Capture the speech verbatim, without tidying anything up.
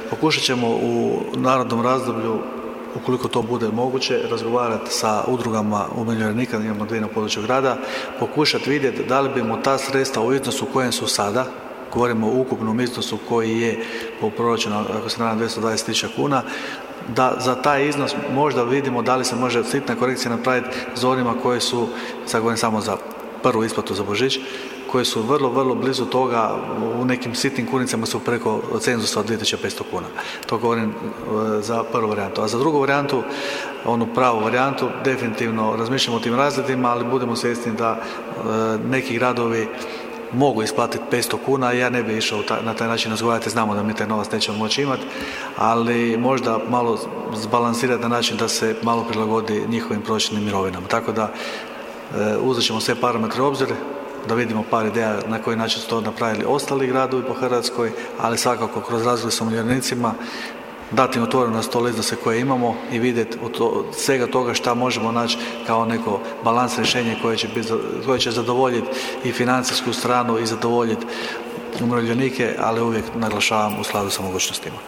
pokušat ćemo u narednom razdoblju, ukoliko to bude moguće, razgovarati sa udrugama umirovljenika, imamo dvije na području grada, pokušati vidjeti da li bimo ta sredstva u iznosu u kojem su sada, govorimo o ukupnom iznosu koji je po proračunu, ako se nadam, dvjesto dvadeset tisuća kuna, da za taj iznos možda vidimo da li se može sitna korekcija napraviti za onima koji su, sad govorim samo za prvu isplatu za Božić, koji su vrlo, vrlo blizu toga, u nekim sitnim kunicama su preko cenzusa od dvije tisuće petsto kuna. To govorim za prvu varijantu. A za drugu varijantu, onu pravu varijantu, definitivno razmišljamo o tim razredima, ali budemo svjesni da neki gradovi mogu isplatiti petsto kuna, ja ne bi išao na taj način razgovarati, znamo da mi taj novac nećemo moći imati, ali možda malo zbalansirati na način da se malo prilagodi njihovim prosječnim mirovinama. Tako da uzet ćemo sve parametre u obzir, da vidimo par ideja na koji način su to napravili ostali gradovi po Hrvatskoj, ali svakako kroz razgovor sa umirovljenicima dati im otvorenost tole iznose koje imamo i vidjeti od svega toga šta možemo naći kao neko balans rješenje koje će, biti, koje će zadovoljiti i financijsku stranu i zadovoljiti umirovljenike, ali uvijek naglašavam u skladu sa mogućnostima.